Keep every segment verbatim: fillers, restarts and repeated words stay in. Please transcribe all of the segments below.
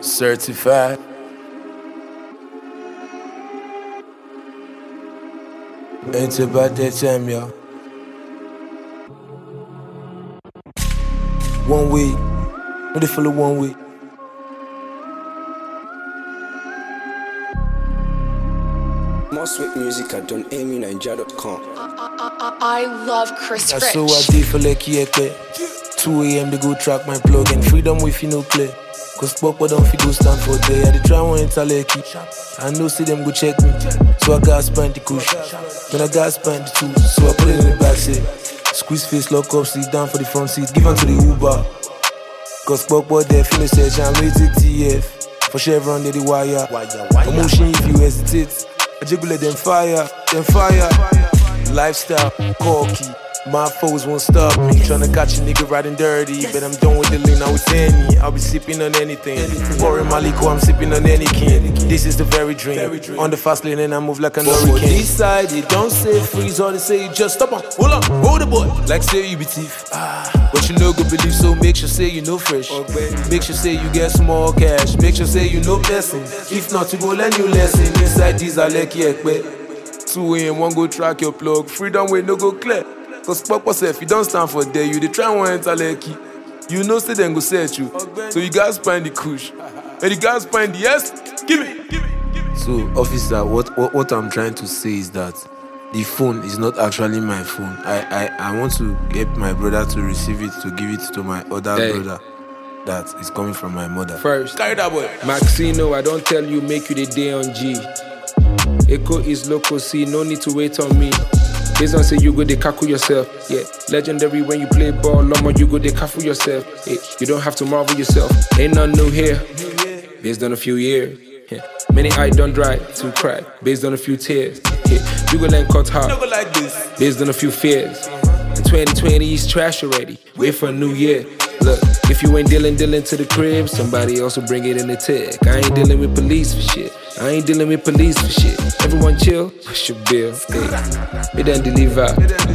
Certified. Ain't about that time, y'all. One way, no they follow one way. More sweet music at don amy ninja dot com. I, I, I love Chris That's Rich. so I did for Lucky Ekpe. two a.m. they go track my plug and freedom with you no clear. Cause Papa don't fi go stand for day. I dey try one enter Lucky. I know see them go check me. So I got spend the kush. Then I got spend the tools. So I put it in the back seat. Squeeze face, lock up, sit down for the front seat. Give on to the Uber. Cause Papa there finish search and wait to T F. For Chevron they the wire. Promotion if you hesitate. I jiggle let them fire, them fire. Lifestyle, corky. My foes won't stop me. Tryna catch a nigga riding dirty. But I'm done with the lean, now it's any. I'll be sipping on anything. Pouring Maliko, I'm sipping on any king. This is the very dream. On the fast lane and I move like a hurricane. This side, they don't say freeze or they say just stop on. Hold on, hold the boy. Like say you be thief. Ah, but you know good believe, so make sure say you know fresh. Make sure say you get small cash. Make sure say you know blessing. If not, you go learn you lesson. Inside these are Lucky Ekpe. two a.m. one go track your plug. Freedom way no go clear. Cause Papa say if you don't stand for there, you dey try one enter Lucky. You know say them go search you. So you guys find the kush. And you guys find the yes. Give me, give me, give me. So officer, what, what what I'm trying to say is that the phone is not actually my phone. I, I, I want to get my brother to receive it, to give it to my other Hey. brother that is coming from my mother. First, Carry that boy. Maxino, I don't tell you, make you the day on G. Echo is local, see, no need to wait on me. Based on say you go dey kaku yourself, yeah. Legendary when you play ball, Lomo, you go dey kafu yourself. Yeah. You don't have to marvel yourself. Ain't nothing new here. Based on a few years, yeah. Many eyes don't dry to cry. Based on a few tears, yeah. You go learn cut hard. Don't go like this. Based on a few fears. And twenty twenty is trash already. Wait for a new year. Look, if you ain't dealing, dealing to the crib, somebody else will bring it in the tech. I ain't dealing with police for shit. I ain't dealing with police for shit. Everyone chill, push your bill. Hey. We done deliver.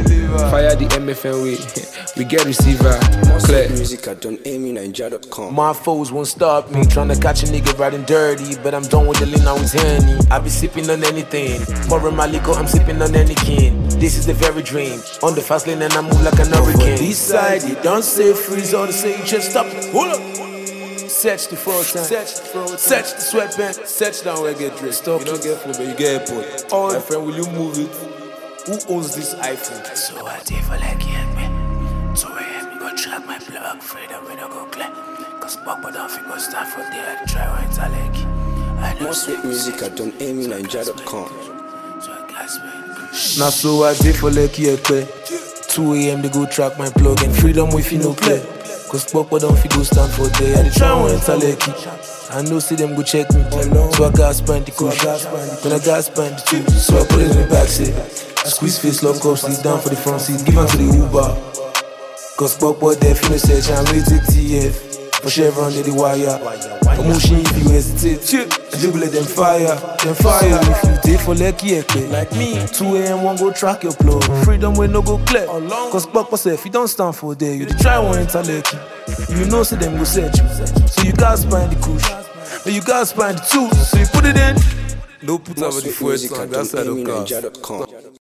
Fire the M F N we. We get receiver. More Clear. sweet music at don amy ninja dot com. My foes won't stop me. Tryna catch a nigga riding dirty. But I'm done with the lean, now it's Henny. I be sipping on anything. Pouring Maliko, I'm sipping on any king. This is the very dream. On the fast lane and I move like an hurricane. This side, they don't say freeze or they say just stop. Hold up. Search the front time. Search the front. Search the sweatpants. Search down where I get dressed. Stop. You don't get food, but you get airport. Oh, my friend, will you move it? Who owns this iPhone? So I did for Lucky Ekpe. So I am go track my plug. Freedom we don't go clear. Cause Papa don't think go start for there. I try one enter Lucky. I know More sweet music at don amy ninja dot com. so I gas man. Now so I did for Lucky Ekpe. two a.m. they go track my plug and freedom with you no clear. Cause Papa don't fi go stand for day. I dey try one enter Lucky. I know see them go check me. So I got spend the kush. Then I got spend the tools. So I put it in the back seat. I squeeze face, lock up, sit down for the front seat. Give on to the Uber. Cause Papa there finish search and wait to T F. For Chevron they the wire. Promotion if you hesitate. I jiggle let them fire, them fire. So if you did for Lucky Ekpe, like me, two a.m. one go track your plug. Freedom way no go clear. Cause Papa say if you don't stand for there, you dey try one enter Lucky. You know see them go search you. So you guys find the kush. But you guys find the tools. So you put it in. No put More over the sweet fuel music song, at that's don how amy the ninja car. dot com.